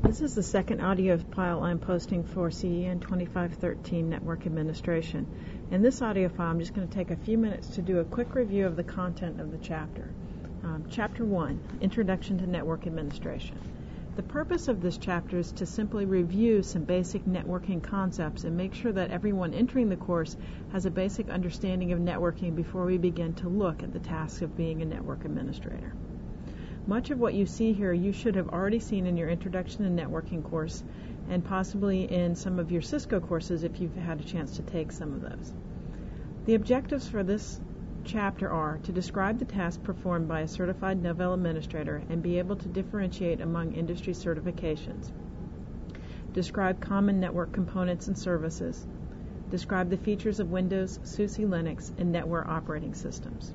This is the second audio file I'm posting for CEN 2513 Network Administration. In this audio file, I'm just going to take a few minutes to do a quick review of the content of the chapter. Chapter 1, Introduction to Network Administration. The purpose of this chapter is to simply review some basic networking concepts and make sure that everyone entering the course has a basic understanding of networking before we begin to look at the task of being a network administrator. Much of what you see here you should have already seen in your Introduction to Networking course and possibly in some of your Cisco courses if you've had a chance to take some of those. The objectives for this chapter are to describe the task performed by a certified Novell administrator and be able to differentiate among industry certifications. Describe common network components and services. Describe the features of Windows, SUSE Linux, and NetWare operating systems.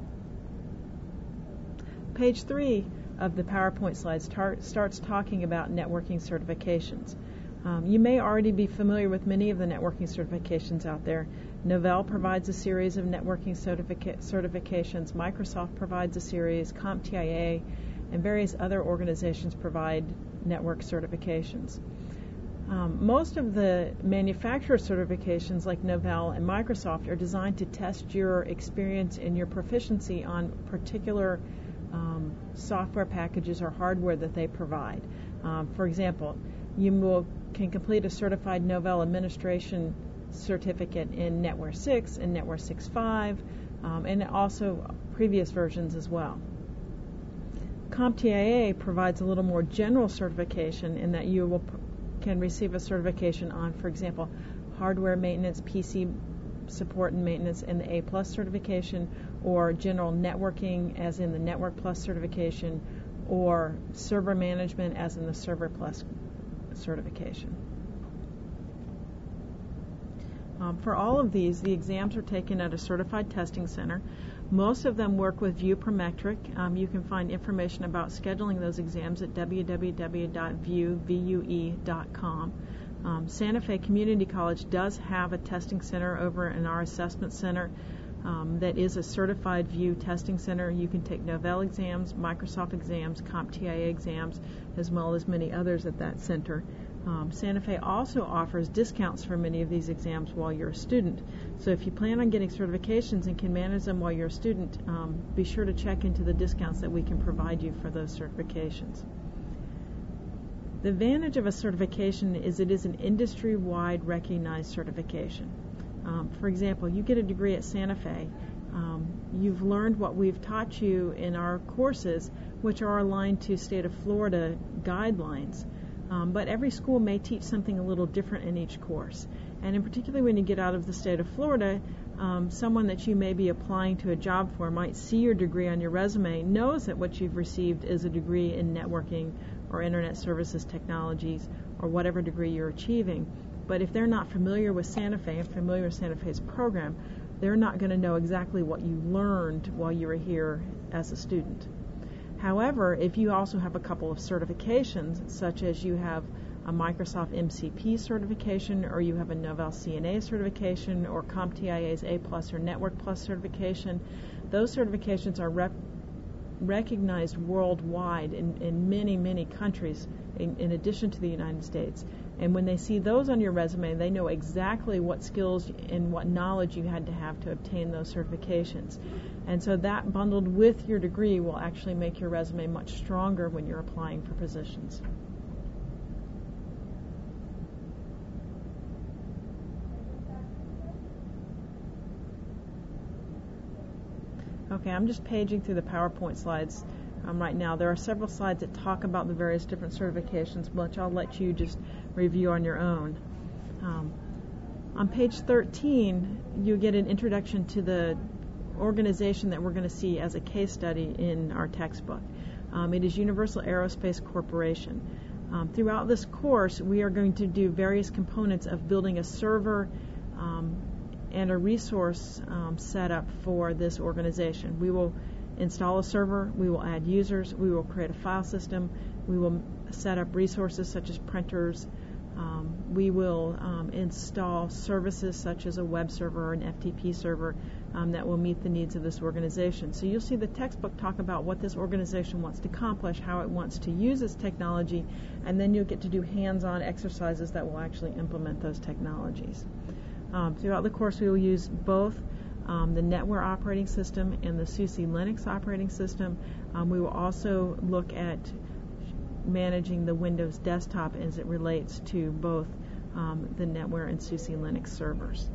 Page 3 of the PowerPoint slides starts talking about networking certifications. You may already be familiar with many of the networking certifications out there. Novell provides a series of networking certifications. Microsoft provides a series. CompTIA and various other organizations provide network certifications. Most of the manufacturer certifications like Novell and Microsoft are designed to test your experience and your proficiency on particular software packages or hardware that they provide. For example, you can complete a certified Novell administration certificate in NetWare 6 and NetWare 6.5 and also previous versions as well. CompTIA provides a little more general certification in that you can receive a certification on, for example, hardware maintenance, PC support and maintenance in the A+ certification, or general networking as in the Network Plus certification, or server management as in the Server Plus certification. For all of these, the exams are taken at a certified testing center. Most of them work with View-Prometric. You can find information about scheduling those exams at www.vue.com. Santa Fe Community College does have a testing center over in our assessment center that is a certified View testing center. You can take Novell exams, Microsoft exams, CompTIA exams, as well as many others at that center. Santa Fe also offers discounts for many of these exams while you're a student. So if you plan on getting certifications and can manage them while you're a student, be sure to check into the discounts that we can provide you for those certifications. The advantage of a certification is it is an industry-wide recognized certification. For example, you get a degree at Santa Fe. You've learned what we've taught you in our courses, which are aligned to state of Florida guidelines. But every school may teach something a little different in each course. And in particular, when you get out of the state of Florida, someone that you may be applying to a job for might see your degree on your resume, knows that what you've received is a degree in networking or internet services technologies or whatever degree you're achieving. But if they're not familiar with Santa Fe and familiar with Santa Fe's program, they're not going to know exactly what you learned while you were here as a student. However, if you also have a couple of certifications, such as you have a Microsoft MCP certification, or you have a Novell CNA certification, or CompTIA's A+ or Network Plus certification, those certifications are recognized worldwide in many, many countries in addition to the United States. And when they see those on your resume, they know exactly what skills and what knowledge you had to have to obtain those certifications. And so that bundled with your degree will actually make your resume much stronger when you're applying for positions. Okay, I'm just paging through the PowerPoint slides right now. There are several slides that talk about the various different certifications, which I'll let you just review on your own. On page 13, you get an introduction to the organization that we're going to see as a case study in our textbook. It is Universal Aerospace Corporation. Throughout this course, we are going to do various components of building a server and a resource setup for this organization. We will install a server, we will add users, we will create a file system, we will set up resources such as printers, we will install services such as a web server or an FTP server. that will meet the needs of this organization. So you'll see the textbook talk about what this organization wants to accomplish, how it wants to use this technology, and then you'll get to do hands-on exercises that will actually implement those technologies. Throughout the course, we will use both the NetWare operating system and the SUSE Linux operating system. We will also look at managing the Windows desktop as it relates to both the NetWare and SUSE Linux servers.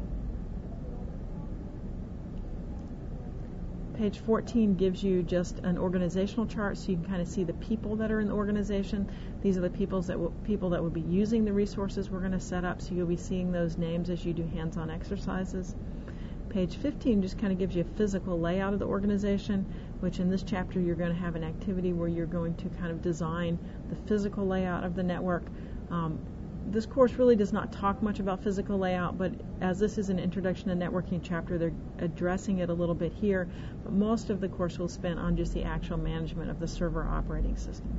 Page 14 gives you just an organizational chart, so you can kind of see the people that are in the organization. These are the people that will be using the resources we're going to set up, so you'll be seeing those names as you do hands-on exercises. Page 15 just kind of gives you a physical layout of the organization, which in this chapter you're going to have an activity where you're going to kind of design the physical layout of the network. This course really does not talk much about physical layout, but as this is an introduction to networking chapter, they're addressing it a little bit here, but most of the course will spend on just the actual management of the server operating system.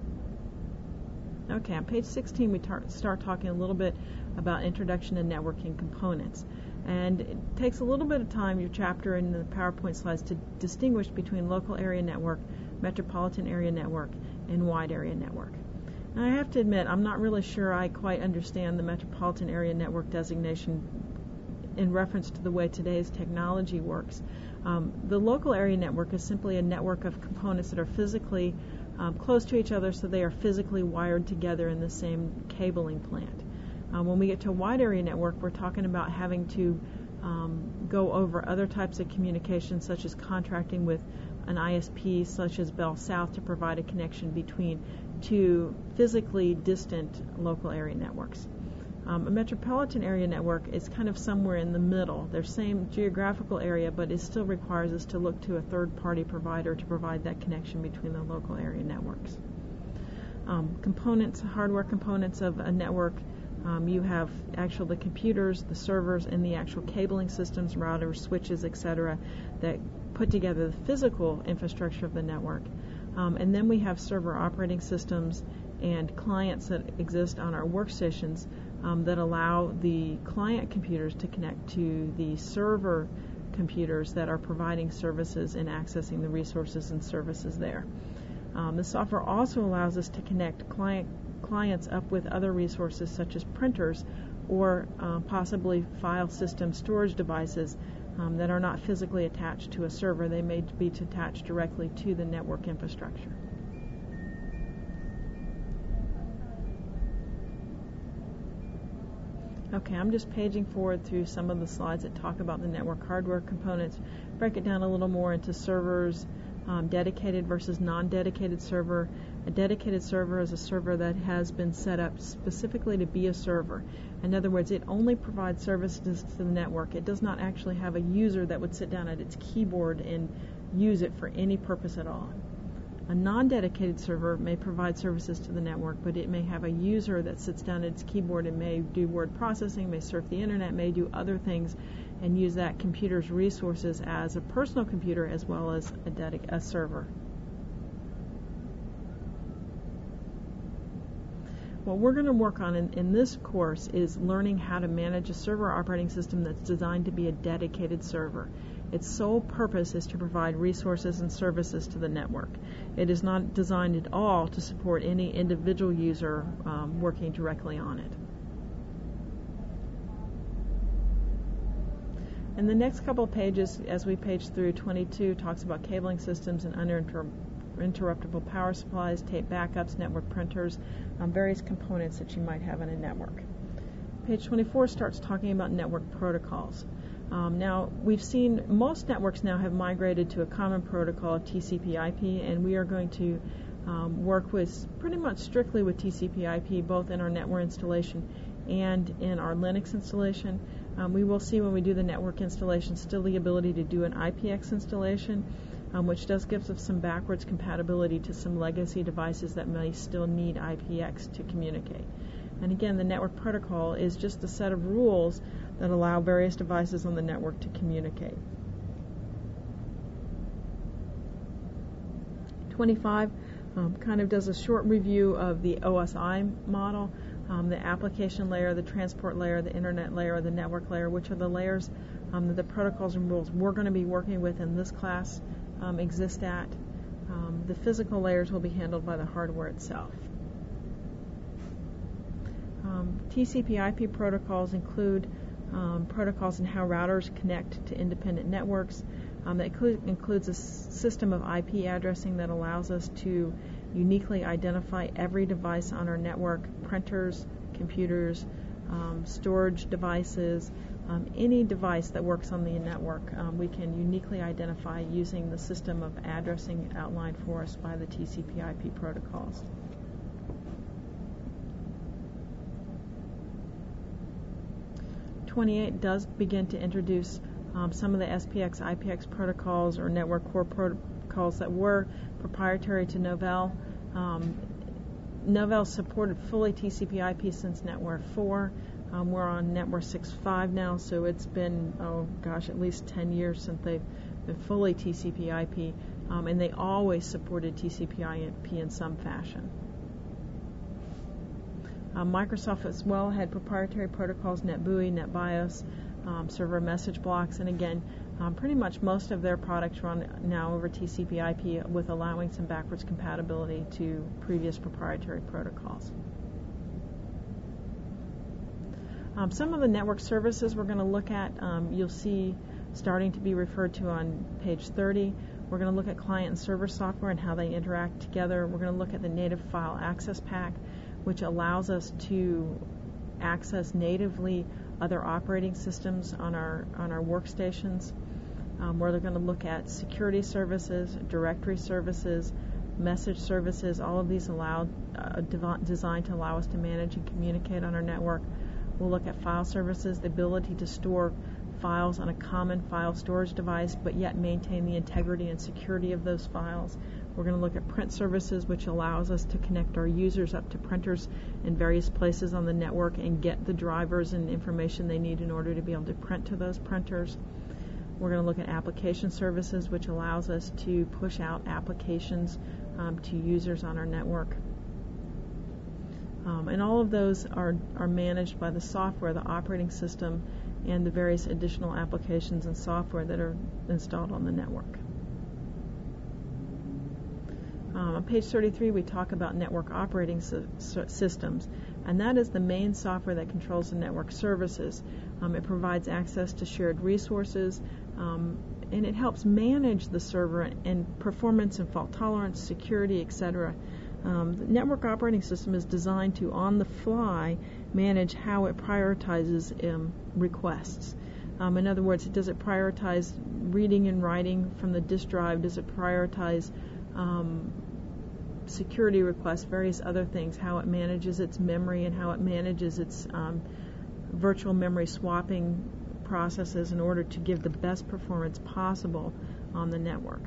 Okay, on page 16 we start talking a little bit about introduction to networking components. And it takes a little bit of time, your chapter and the PowerPoint slides, to distinguish between local area network, metropolitan area network, and wide area network. Now, I have to admit, I'm not really sure I quite understand the metropolitan area network designation in reference to the way today's technology works. The local area network is simply a network of components that are physically close to each other, so they are physically wired together in the same cabling plant. When we get to a wide area network, we're talking about having to go over other types of communication, such as contracting with an ISP such as Bell South to provide a connection between two physically distant local area networks. A metropolitan area network is kind of somewhere in the middle. They're same geographical area, but it still requires us to look to a third-party provider to provide that connection between the local area networks. Components, hardware components of a network. You have the computers, the servers, and the actual cabling systems, routers, switches, etc., that put together the physical infrastructure of the network. And then we have server operating systems and clients that exist on our workstations that allow the client computers to connect to the server computers that are providing services and accessing the resources and services there. The software also allows us to connect clients up with other resources such as printers or possibly file system storage devices that are not physically attached to a server. They may be attached directly to the network infrastructure. Okay, I'm just paging forward through some of the slides that talk about the network hardware components, break it down a little more into servers, dedicated versus non-dedicated server. A dedicated server is a server that has been set up specifically to be a server. In other words, it only provides services to the network. It does not actually have a user that would sit down at its keyboard and use it for any purpose at all. A non-dedicated server may provide services to the network, but it may have a user that sits down at its keyboard and may do word processing, may surf the internet, may do other things, and use that computer's resources as a personal computer as well as a server. What we're going to work on in this course is learning how to manage a server operating system that's designed to be a dedicated server. Its sole purpose is to provide resources and services to the network. It is not designed at all to support any individual user working directly on it. In the next couple of pages, as we page through, 22 talks about cabling systems and uninterruptible power supplies, tape backups, network printers, various components that you might have in a network. Page 24 starts talking about network protocols. Now, we've seen most networks now have migrated to a common protocol, TCP/IP, and we are going to work with pretty much strictly with TCP/IP, both in our NetWare installation and in our Linux installation. We will see when we do the network installation still the ability to do an IPX installation, which does give us some backwards compatibility to some legacy devices that may still need IPX to communicate. And again, the network protocol is just a set of rules that allow various devices on the network to communicate. 25 kind of does a short review of the OSI model. the application layer, the transport layer, the internet layer, the network layer, which are the layers that the protocols and rules we're going to be working with in this class exist at. The physical layers will be handled by the hardware itself. TCP/IP protocols include protocols and how routers connect to independent networks. That includes a system of IP addressing that allows us to uniquely identify every device on our network, printers, computers, storage devices, any device that works on the network. We can uniquely identify using the system of addressing outlined for us by the TCP/IP protocols. '28 does begin to introduce some of the SPX, IPX protocols or network core protocols that were proprietary to Novell. Novell supported fully TCP/IP since NetWare 4. We're on NetWare 6.5 now, so it's been, at least 10 years since they've been fully TCP/IP, and they always supported TCP/IP in some fashion. Microsoft as well had proprietary protocols, NetBEUI, NetBIOS, server message blocks, and again, pretty much most of their products run now over TCP/IP with allowing some backwards compatibility to previous proprietary protocols. Some of the network services we're going to look at, you'll see starting to be referred to on page 30. We're going to look at client and server software and how they interact together. We're going to look at the native file access pack, which allows us to access natively other operating systems on our workstations. We're going to look at security services, directory services, message services. All of these designed to allow us to manage and communicate on our network. We'll look at file services, the ability to store files on a common file storage device, but yet maintain the integrity and security of those files. We're going to look at print services, which allows us to connect our users up to printers in various places on the network and get the drivers and information they need in order to be able to print to those printers. We're going to look at application services, which allows us to push out applications to users on our network. And all of those are managed by the software, the operating system, and the various additional applications and software that are installed on the network. On page 33, we talk about network operating systems, and that is the main software that controls the network services. It provides access to shared resources, and it helps manage the server and performance and fault tolerance, security, etc. The network operating system is designed to, on the fly, manage how it prioritizes requests. In other words, does it prioritize reading and writing from the disk drive? Does it prioritize security requests, various other things, how it manages its memory and how it manages its virtual memory swapping processes in order to give the best performance possible on the network.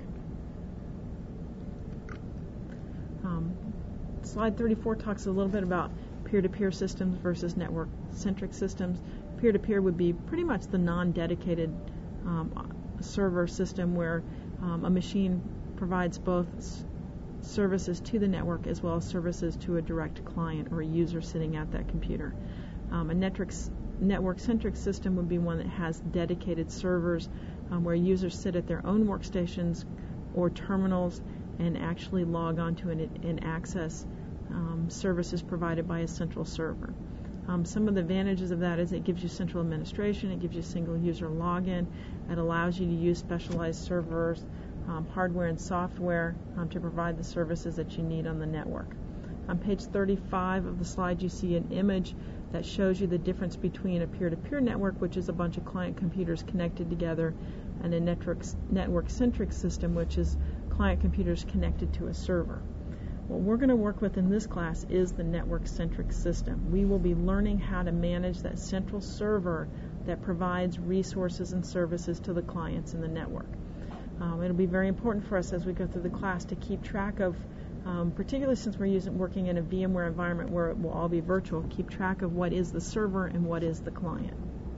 Slide 34 talks a little bit about peer-to-peer systems versus network-centric systems. Peer-to-peer would be pretty much the non-dedicated server system where a machine provides both services to the network as well as services to a direct client or a user sitting at that computer. A network-centric system would be one that has dedicated servers where users sit at their own workstations or terminals and actually log on to and access services provided by a central server. Some of the advantages of that is it gives you central administration, it gives you single user login, it allows you to use specialized servers, hardware and software to provide the services that you need on the network. On page 35 of the slide you see an image that shows you the difference between a peer-to-peer network, which is a bunch of client computers connected together, and a network-centric system, which is client computers connected to a server. What we're going to work with in this class is the network-centric system. We will be learning how to manage that central server that provides resources and services to the clients in the network. It'll be very important for us as we go through the class to keep track of, particularly since we're working in a VMware environment where it will all be virtual, keep track of what is the server and what is the client.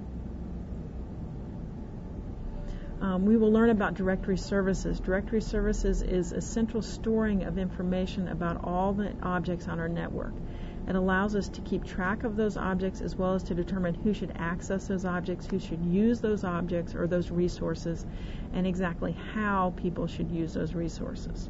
We will learn about directory services. Directory services is a central storing of information about all the objects on our network. It allows us to keep track of those objects as well as to determine who should access those objects, who should use those objects or those resources, and exactly how people should use those resources.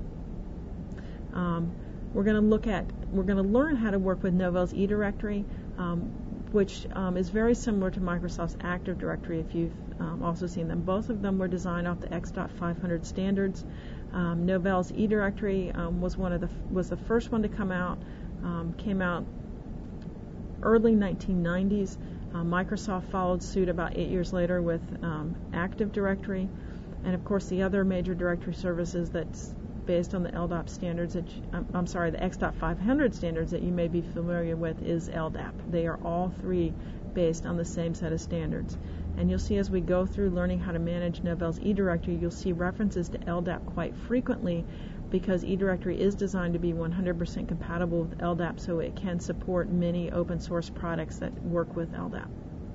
We're going to learn how to work with Novell's eDirectory, which is very similar to Microsoft's Active Directory if you've also seen them. Both of them were designed off the X.500 standards. Novell's eDirectory was the first one to come out. Came out early 1990s. Microsoft followed suit about 8 years later with Active Directory, and of course the other major directory services that's based on the LDAP standards, the X.500 standards that you may be familiar with is LDAP. They are all three based on the same set of standards. And you'll see as we go through learning how to manage Novell's eDirectory, you'll see references to LDAP quite frequently because eDirectory is designed to be 100% compatible with LDAP, so it can support many open source products that work with LDAP.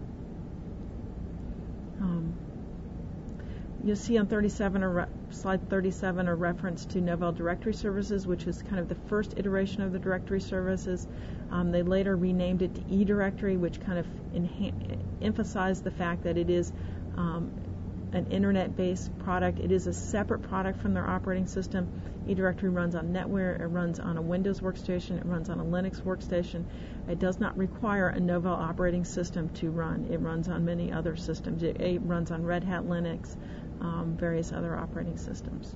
You'll see on slide 37 a reference to Novell Directory Services, which is kind of the first iteration of the directory services. They later renamed it to eDirectory, which kind of emphasized the fact that it is an internet-based product. It is a separate product from their operating system. eDirectory runs on NetWare, it runs on a Windows workstation, it runs on a Linux workstation. It does not require a Novell operating system to run. It runs on many other systems. It runs on Red Hat Linux, various other operating systems.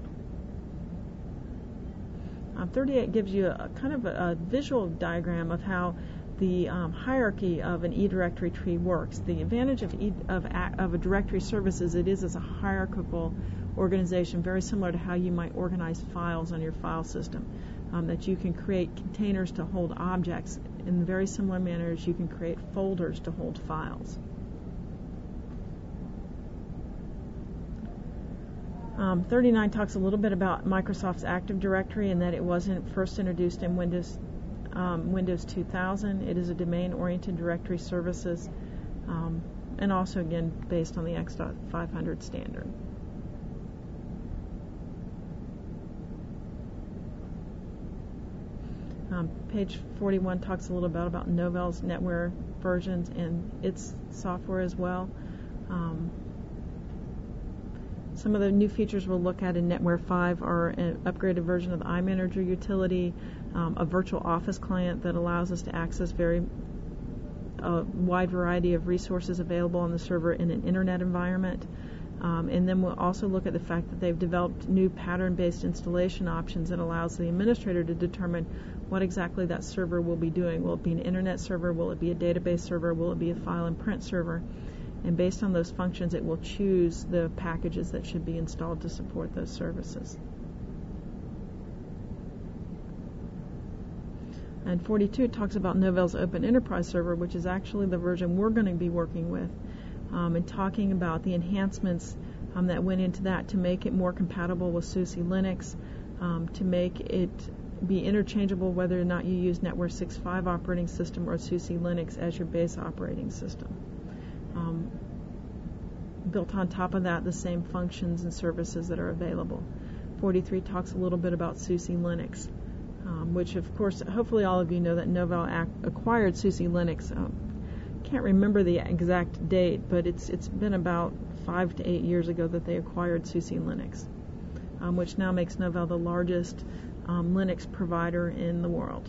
38 gives you a kind of a visual diagram of how the hierarchy of an eDirectory tree works. The advantage of a directory service is it is as a hierarchical organization, very similar to how you might organize files on your file system, that you can create containers to hold objects in very similar manner as you can create folders to hold files. 39 talks a little bit about Microsoft's Active Directory and that it wasn't first introduced in Windows 2000. It is a domain-oriented directory services, and also again based on the X.500 standard. Page 41 talks a little bit about Novell's NetWare versions and its software as well. Some of the new features we'll look at in NetWare 5 are an upgraded version of the iManager utility, a virtual office client that allows us to access a wide variety of resources available on the server in an internet environment. And then we'll also look at the fact that they've developed new pattern-based installation options that allows the administrator to determine what exactly that server will be doing. Will it be an internet server? Will it be a database server? Will it be a file and print server? And based on those functions, it will choose the packages that should be installed to support those services. And 42 talks about Novell's Open Enterprise Server, which is actually the version we're going to be working with, and talking about the enhancements that went into that to make it more compatible with SUSE Linux, to make it be interchangeable whether or not you use NetWare 6.5 operating system or SUSE Linux as your base operating system. Built on top of that, the same functions and services that are available. 43 talks a little bit about SUSE Linux, which of course, hopefully all of you know that Novell acquired SUSE Linux. Can't remember the exact date, but it's been about 5 to 8 years ago that they acquired SUSE Linux, which now makes Novell the largest Linux provider in the world.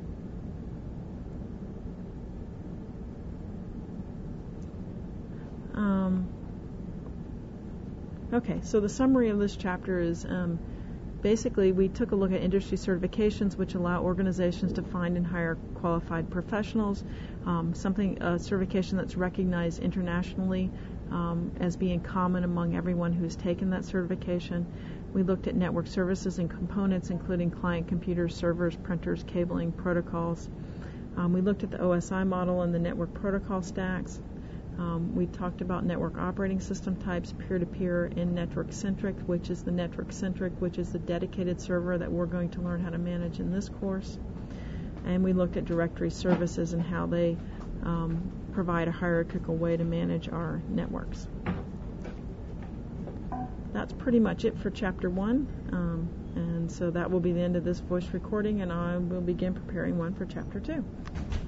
Okay, so the summary of this chapter is basically we took a look at industry certifications which allow organizations to find and hire qualified professionals, a certification that's recognized internationally as being common among everyone who's taken that certification. We looked at network services and components including client computers, servers, printers, cabling, protocols. We looked at the OSI model and the network protocol stacks. We talked about network operating system types, peer-to-peer and network-centric, which is the dedicated server that we're going to learn how to manage in this course. And we looked at directory services and how they provide a hierarchical way to manage our networks. That's pretty much it for Chapter 1, And so that will be the end of this voice recording, and I will begin preparing one for Chapter 2.